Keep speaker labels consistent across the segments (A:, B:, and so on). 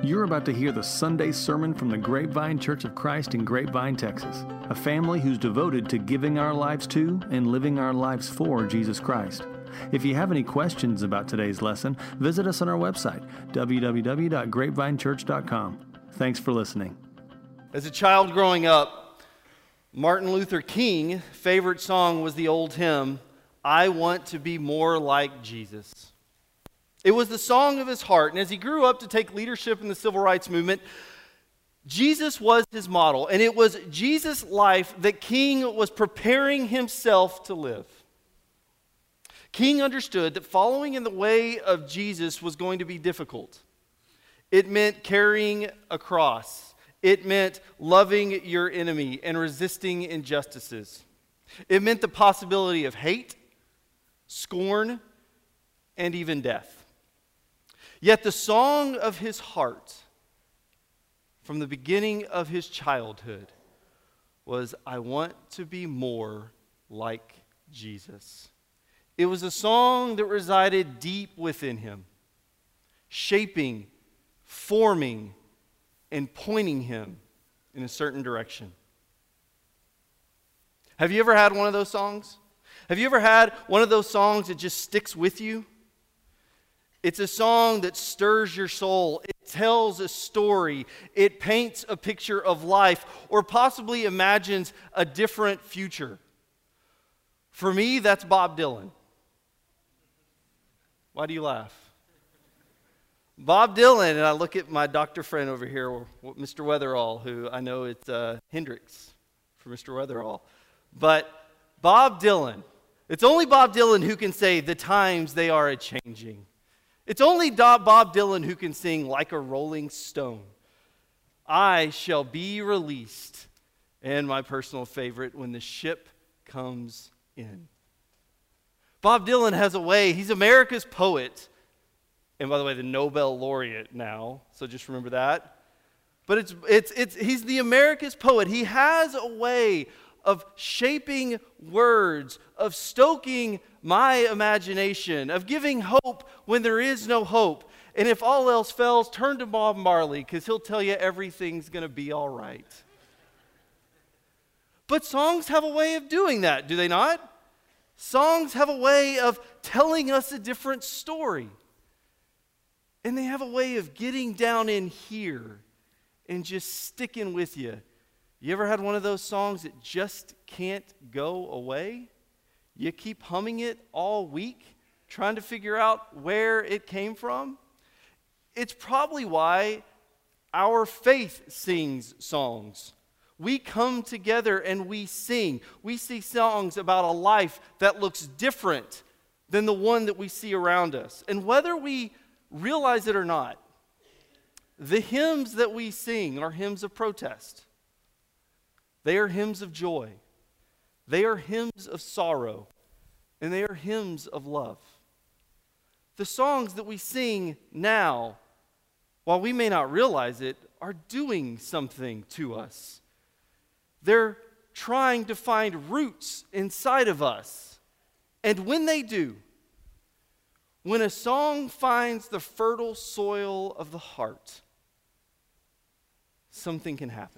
A: You're about to hear the Sunday sermon from the Grapevine Church of Christ in Grapevine, Texas, a family who's devoted to giving our lives to and living our lives for Jesus Christ. If you have any questions about today's lesson, visit us on our website, www.grapevinechurch.com. Thanks for listening.
B: As a child growing up, Martin Luther King's favorite song was the old hymn, "I Want to Be More Like Jesus." It was the song of his heart, and as he grew up to take leadership in the civil rights movement, Jesus was his model, and it was Jesus' life that King was preparing himself to live. King understood that following in the way of Jesus was going to be difficult. It meant carrying a cross. It meant loving your enemy and resisting injustices. It meant the possibility of hate, scorn, and even death. Yet the song of his heart, from the beginning of his childhood, was, "I want to be more like Jesus." It was a song that resided deep within him, shaping, forming, and pointing him in a certain direction. Have you ever had one of those songs? Have you ever had one of those songs that just sticks with you? It's a song that stirs your soul. It tells a story. It paints a picture of life, or possibly imagines a different future. For me, that's Bob Dylan. Why do you laugh? Bob Dylan, and I look at my doctor friend over here, Mr. Weatherall, who I know it's Hendrix for Mr. Weatherall. But Bob Dylan, it's only Bob Dylan who can say, "The times they are a-changing." It's only Bob Dylan who can sing, "Like a rolling stone, I shall be released," and my personal favorite, "When the ship comes in." Bob Dylan has a way. He's America's poet. And by the way, the Nobel laureate now, so just remember that. But he's the America's poet. He has a way of shaping words, of stoking my imagination, of giving hope when there is no hope. And if all else fails, turn to Bob Marley, because he'll tell you everything's going to be all right. But songs have a way of doing that, do they not? Songs have a way of telling us a different story. And they have a way of getting down in here and just sticking with you. You ever had one of those songs that just can't go away? You keep humming it all week, trying to figure out where it came from? It's probably why our faith sings songs. We come together and we sing. We sing songs about a life that looks different than the one that we see around us. And whether we realize it or not, the hymns that we sing are hymns of protest. They are hymns of joy. They are hymns of sorrow. And they are hymns of love. The songs that we sing now, while we may not realize it, are doing something to us. They're trying to find roots inside of us. And when they do, when a song finds the fertile soil of the heart, something can happen.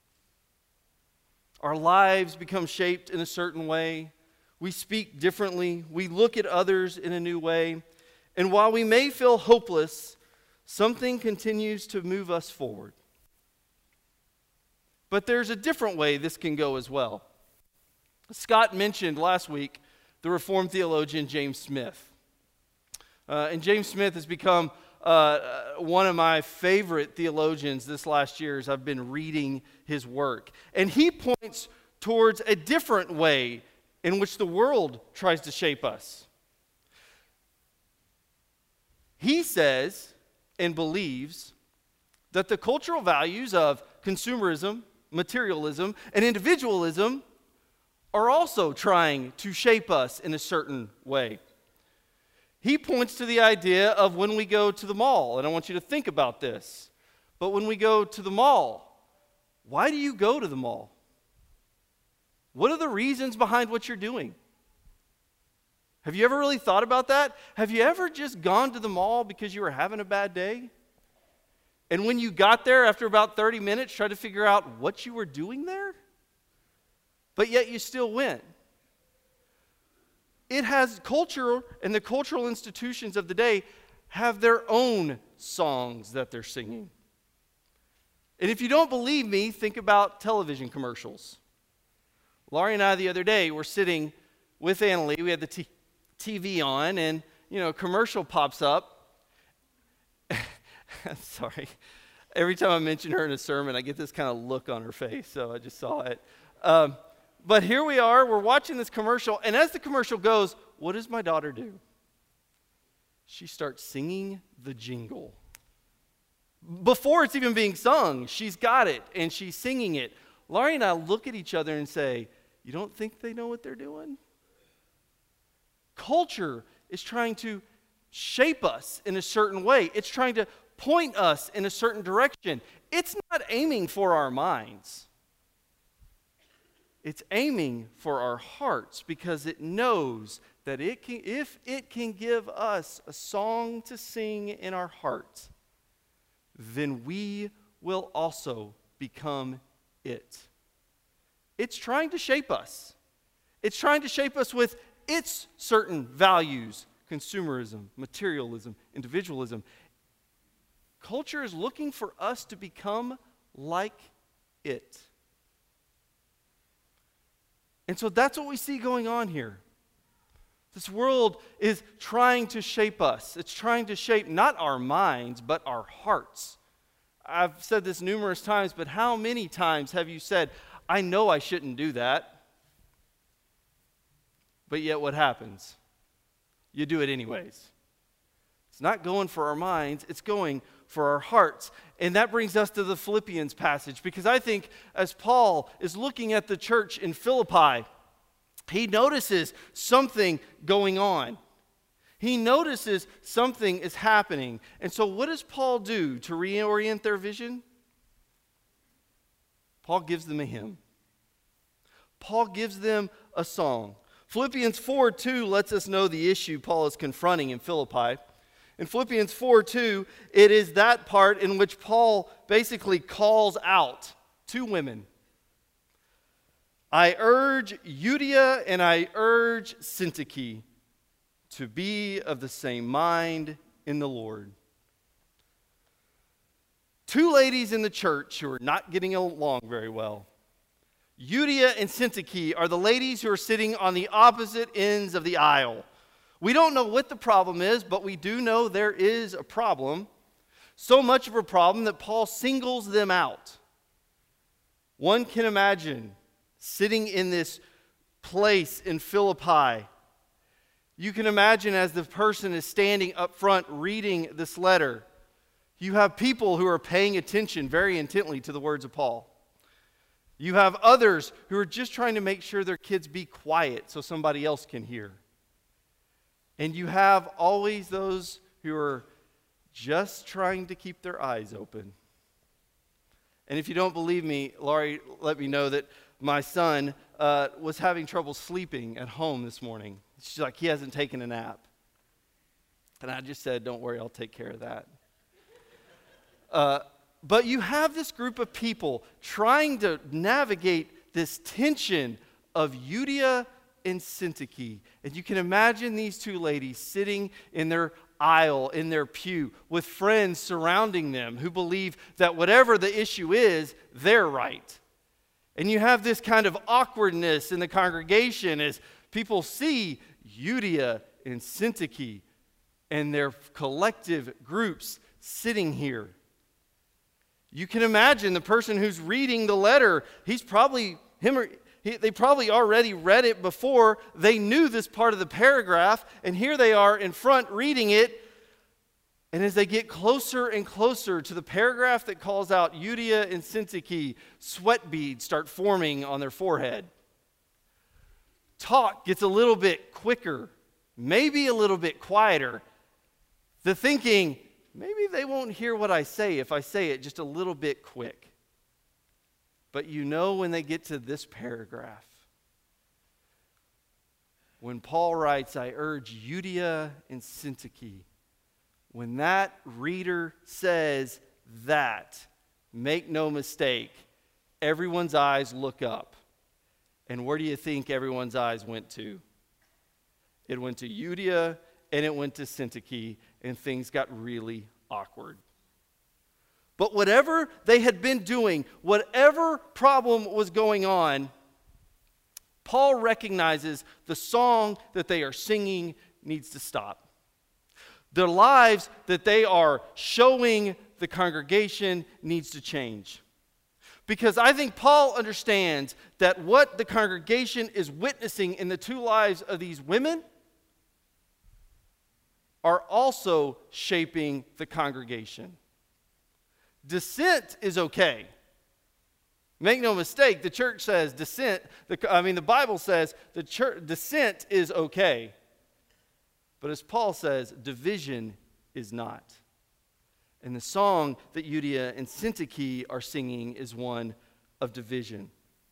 B: Our lives become shaped in a certain way. We speak differently. We look at others in a new way. And while we may feel hopeless, something continues to move us forward. But there's a different way this can go as well. Scott mentioned last week the Reformed theologian James Smith. And James Smith has become one of my favorite theologians this last year as I've been reading his work. And he points towards a different way in which the world tries to shape us. He says and believes that the cultural values of consumerism, materialism, and individualism are also trying to shape us in a certain way. He points to the idea of when we go to the mall, and I want you to think about this. But when we go to the mall, why do you go to the mall? What are the reasons behind what you're doing? Have you ever really thought about that? Have you ever just gone to the mall because you were having a bad day? And when you got there, after about 30 minutes, tried to figure out what you were doing there? But yet you still went. It has culture, and the cultural institutions of the day have their own songs that they're singing. And if you don't believe me, think about television commercials. Laurie and I the other day were sitting with Annalie. We had the TV on, and a commercial pops up. Sorry. Every time I mention her in a sermon, I get this kind of look on her face, so I just saw it. But here we are, we're watching this commercial, and as the commercial goes, what does my daughter do? She starts singing the jingle. Before it's even being sung, she's got it, and she's singing it. Laurie and I look at each other and say, you don't think they know what they're doing? Culture is trying to shape us in a certain way. It's trying to point us in a certain direction. It's not aiming for our minds. It's aiming for our hearts because it knows that if it can give us a song to sing in our hearts, then we will also become it. It's trying to shape us. It's trying to shape us with its certain values, consumerism, materialism, individualism. Culture is looking for us to become like it. And so that's what we see going on here. This world is trying to shape us. It's trying to shape not our minds, but our hearts. I've said this numerous times, but how many times have you said, I know I shouldn't do that, but yet what happens? You do it anyways. It's not going for our minds, it's going for our hearts. And that brings us to the Philippians passage, because I think as Paul is looking at the church in Philippi, he notices something going on. He notices something is happening. And so what does Paul do to reorient their vision? Paul gives them a hymn. Paul gives them a song. Philippians 4:2 lets us know the issue Paul is confronting in Philippi. In Philippians 4:2, it is that part in which Paul basically calls out two women. I urge Euodia and I urge Syntyche to be of the same mind in the Lord. Two ladies in the church who are not getting along very well. Euodia and Syntyche are the ladies who are sitting on the opposite ends of the aisle. We don't know what the problem is, but we do know there is a problem. So much of a problem that Paul singles them out. One can imagine sitting in this place in Philippi. You can imagine as the person is standing up front reading this letter, you have people who are paying attention very intently to the words of Paul. You have others who are just trying to make sure their kids be quiet so somebody else can hear. And you have always those who are just trying to keep their eyes open. And if you don't believe me, Laurie let me know that my son was having trouble sleeping at home this morning. She's like, he hasn't taken a nap. And I just said, don't worry, I'll take care of that. But you have this group of people trying to navigate this tension of Euodia and Syntyche. And you can imagine these two ladies sitting in their aisle, in their pew, with friends surrounding them who believe that whatever the issue is, they're right. And you have this kind of awkwardness in the congregation as people see Euodia and Syntyche and their collective groups sitting here. You can imagine the person who's reading the letter, they probably already read it before. They knew this part of the paragraph, and here they are in front reading it. And as they get closer and closer to the paragraph that calls out Euodia and Syntyche, sweat beads start forming on their forehead. Talk gets a little bit quicker, maybe a little bit quieter. The thinking, maybe they won't hear what I say if I say it just a little bit quick. But you know when they get to this paragraph, when Paul writes, I urge Euodia and Syntyche, when that reader says, that, make no mistake, everyone's eyes look up. And where do you think everyone's eyes went to? It went to Euodia and it went to Syntyche, and things got really awkward. But whatever they had been doing, whatever problem was going on, Paul recognizes the song that they are singing needs to stop. The lives that they are showing the congregation needs to change. Because I think Paul understands that what the congregation is witnessing in the two lives of these women are also shaping the congregation. Dissent is okay. Make no mistake, the church says the Bible says dissent is okay. But as Paul says, division is not. And the song that Euodia and Syntyche are singing is one of division.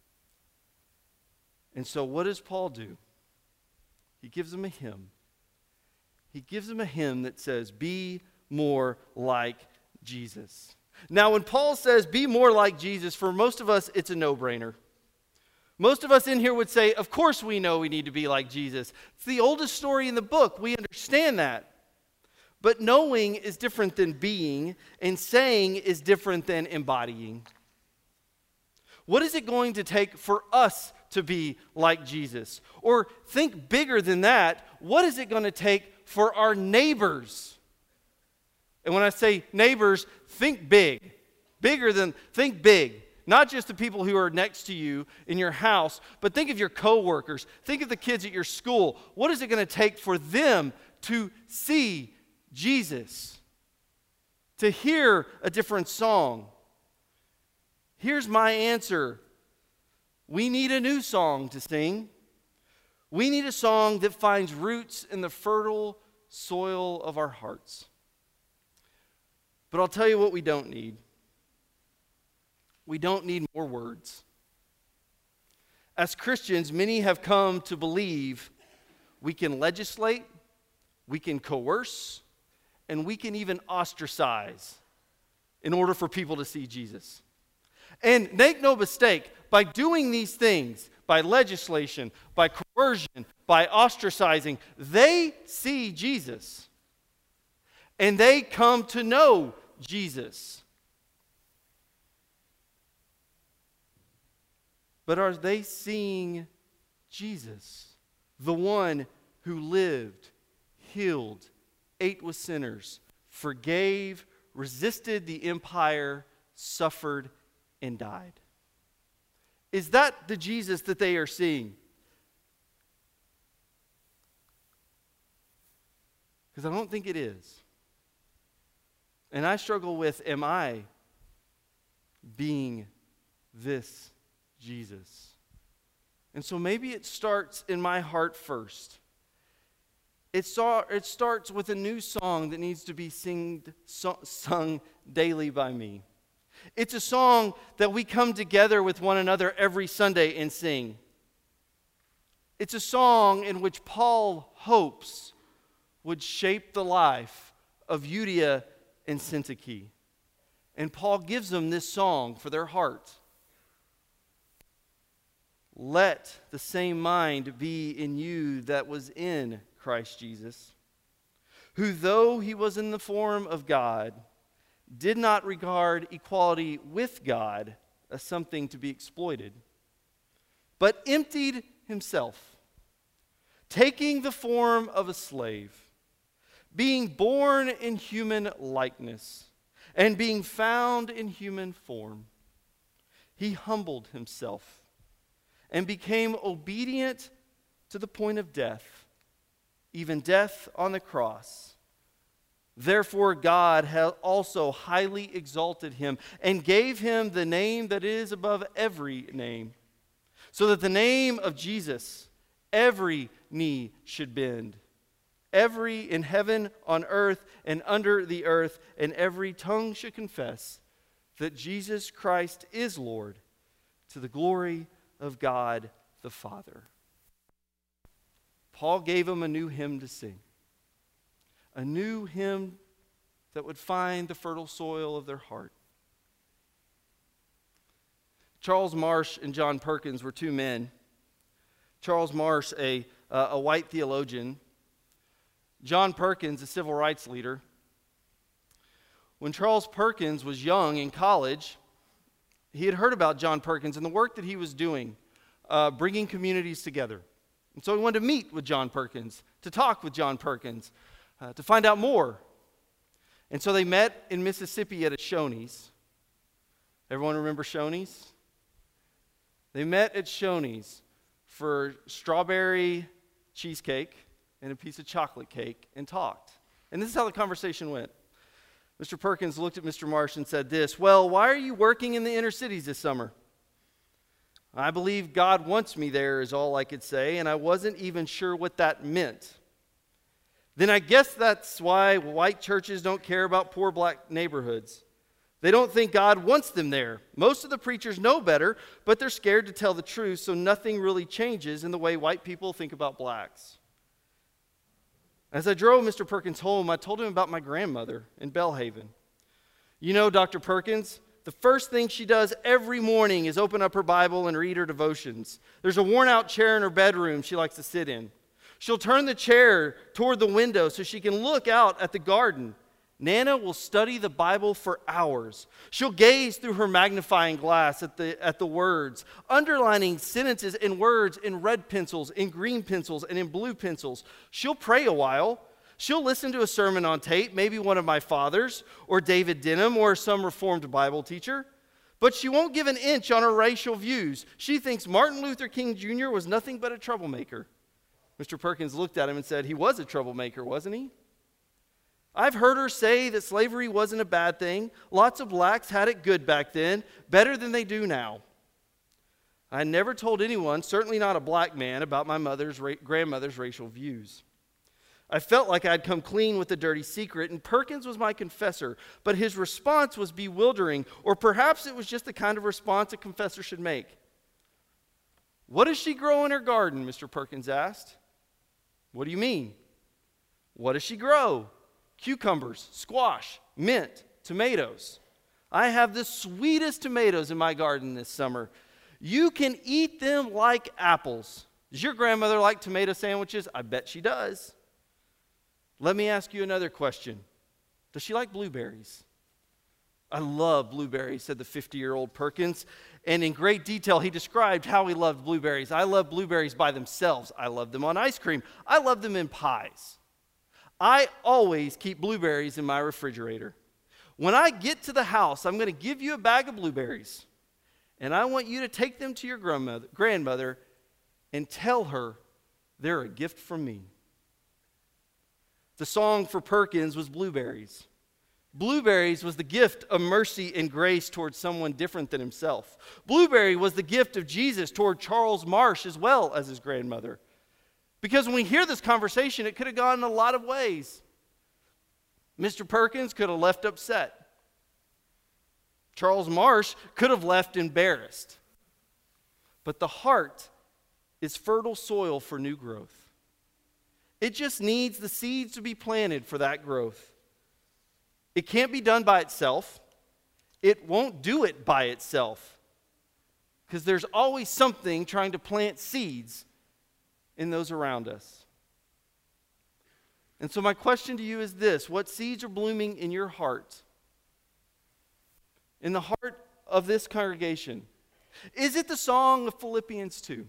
B: And so what does Paul do? He gives them a hymn. He gives them a hymn that says, "Be more like Jesus." Now, when Paul says, "Be more like Jesus," for most of us, it's a no-brainer. Most of us in here would say, of course we know we need to be like Jesus. It's the oldest story in the book. We understand that. But knowing is different than being, and saying is different than embodying. What is it going to take for us to be like Jesus? Or think bigger than that, what is it going to take for our neighbors? And when I say neighbors, think big. Think big. Not just the people who are next to you in your house, but think of your coworkers. Think of the kids at your school. What is it going to take for them to see Jesus? To hear a different song? Here's my answer. We need a new song to sing. We need a song that finds roots in the fertile soil of our hearts. But I'll tell you what we don't need. We don't need more words. As Christians, many have come to believe we can legislate, we can coerce, and we can even ostracize in order for people to see Jesus. And make no mistake, by doing these things, by legislation, by coercion, by ostracizing, they see Jesus. And they come to know Jesus. But are they seeing Jesus? The one who lived, healed, ate with sinners, forgave, resisted the empire, suffered, and died. Is that the Jesus that they are seeing? Because I don't think it is. And I struggle with, am I being this Jesus? And so maybe it starts in my heart first. It starts with a new song that needs to be sung daily by me. It's a song that we come together with one another every Sunday and sing. It's a song in which Paul hopes would shape the life of Euodia and Syntyche. And Paul gives them this song for their heart. Let the same mind be in you that was in Christ Jesus, who though he was in the form of God, did not regard equality with God as something to be exploited, but emptied himself, taking the form of a slave, being born in human likeness, and being found in human form. He humbled himself and became obedient to the point of death, even death on the cross. Therefore God has also highly exalted him and gave him the name that is above every name, so that the name of Jesus every knee should bend, every in heaven, on earth, and under the earth, and every tongue should confess that Jesus Christ is Lord, to the glory of God the Father. Paul gave them a new hymn to sing. A new hymn that would find the fertile soil of their heart. Charles Marsh and John Perkins were two men. Charles Marsh, a white theologian. John Perkins, a civil rights leader. When Charles Perkins was young in college, he had heard about John Perkins and the work that he was doing, bringing communities together. And so he wanted to meet with John Perkins, to talk with John Perkins, to find out more. And so they met in Mississippi at a Shoney's. Everyone remember Shoney's? They met at Shoney's for strawberry cheesecake and a piece of chocolate cake and talked. And this is how the conversation went. Mr. Perkins looked at Mr. Marsh and said this, "Well, why are you working in the inner cities this summer?" "I believe God wants me there," is all I could say, and I wasn't even sure what that meant. "Then I guess that's why white churches don't care about poor black neighborhoods. They don't think God wants them there. Most of the preachers know better, but they're scared to tell the truth, so nothing really changes in the way white people think about blacks." As I drove Mr. Perkins home, I told him about my grandmother in Belhaven. "You know, Dr. Perkins, the first thing she does every morning is open up her Bible and read her devotions. There's a worn-out chair in her bedroom she likes to sit in. She'll turn the chair toward the window so she can look out at the garden. Nana will study the Bible for hours. She'll gaze through her magnifying glass at the words, underlining sentences and words in red pencils, in green pencils, and in blue pencils. She'll pray a while. She'll listen to a sermon on tape, maybe one of my father's, or David Denham, or some Reformed Bible teacher. But she won't give an inch on her racial views. She thinks Martin Luther King Jr. was nothing but a troublemaker." Mr. Perkins looked at him and said, "He was a troublemaker, wasn't he? I've heard her say that slavery wasn't a bad thing. Lots of blacks had it good back then, better than they do now. I never told anyone, certainly not a black man, about my grandmother's racial views. I felt like I'd come clean with a dirty secret, and Perkins was my confessor, but his response was bewildering, or perhaps it was just the kind of response a confessor should make. 'What does she grow in her garden?' Mr. Perkins asked. 'What do you mean?' 'What does she grow?' 'Cucumbers, squash, mint, tomatoes. I have the sweetest tomatoes in my garden this summer. You can eat them like apples. Does your grandmother like tomato sandwiches? I bet she does. Let me ask you another question. Does she like blueberries?' 'I love blueberries,' said the 50-year-old Perkins. And in great detail, he described how he loved blueberries. 'I love blueberries by themselves. I love them on ice cream. I love them in pies. I always keep blueberries in my refrigerator. When I get to the house, I'm going to give you a bag of blueberries. And I want you to take them to your grandmother and tell her they're a gift from me.'" The song for Perkins was Blueberries. Blueberries was the gift of mercy and grace towards someone different than himself. Blueberry was the gift of Jesus toward Charles Marsh as well as his grandmother. Because when we hear this conversation, it could have gone in a lot of ways. Mr. Perkins could have left upset. Charles Marsh could have left embarrassed. But the heart is fertile soil for new growth. It just needs the seeds to be planted for that growth. It can't be done by itself. It won't do it by itself. Because there's always something trying to plant seeds in those around us. And so my question to you is this: what seeds are blooming in your heart? In the heart of this congregation? Is it the song of Philippians 2?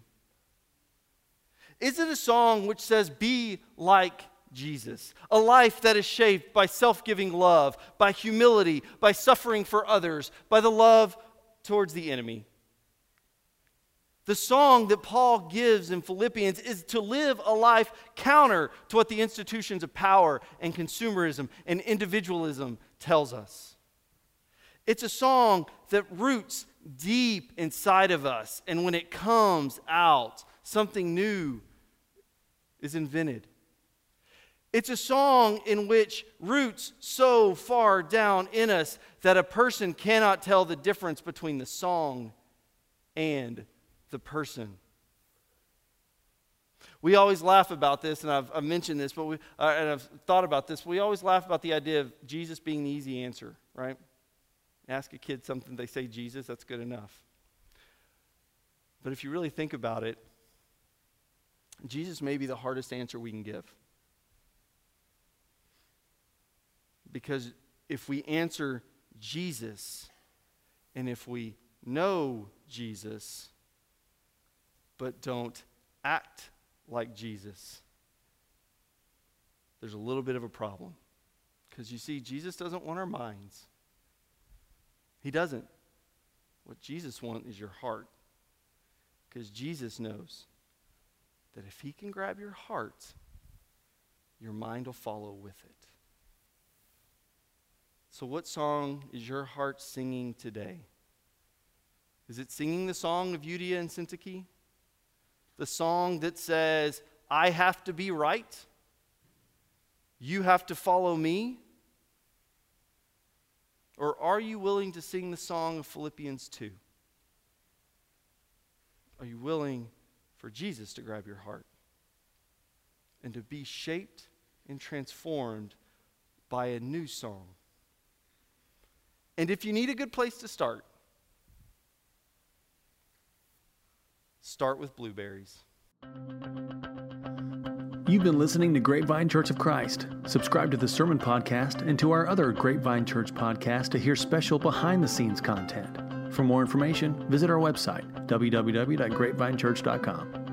B: Is it a song which says, "Be like Jesus"? A life that is shaped by self-giving love, by humility, by suffering for others, by the love towards the enemy. The song that Paul gives in Philippians is to live a life counter to what the institutions of power and consumerism and individualism tells us. It's a song that roots deep inside of us, and when it comes out, something new is invented. It's a song in which roots so far down in us that a person cannot tell the difference between the song and the person. We always laugh about this, and I've mentioned this, and I've thought about this. We always laugh about the idea of Jesus being the easy answer, right? Ask a kid something, they say Jesus, that's good enough. But if you really think about it, Jesus may be the hardest answer we can give. Because if we answer Jesus, and if we know Jesus, but don't act like Jesus, there's a little bit of a problem. Because you see, Jesus doesn't want our minds. He doesn't. What Jesus wants is your heart. Because Jesus knows that if he can grab your heart, your mind will follow with it. So what song is your heart singing today? Is it singing the song of Euodia and Syntyche? The song that says, I have to be right? You have to follow me? Or are you willing to sing the song of Philippians 2? Are you willing for Jesus to grab your heart and to be shaped and transformed by a new song? And if you need a good place to start with Blueberries.
A: You've been listening to Grapevine Church of Christ. Subscribe to the Sermon Podcast and to our other Grapevine Church podcasts to hear special behind-the-scenes content. For more information, visit our website, www.grapevinechurch.com.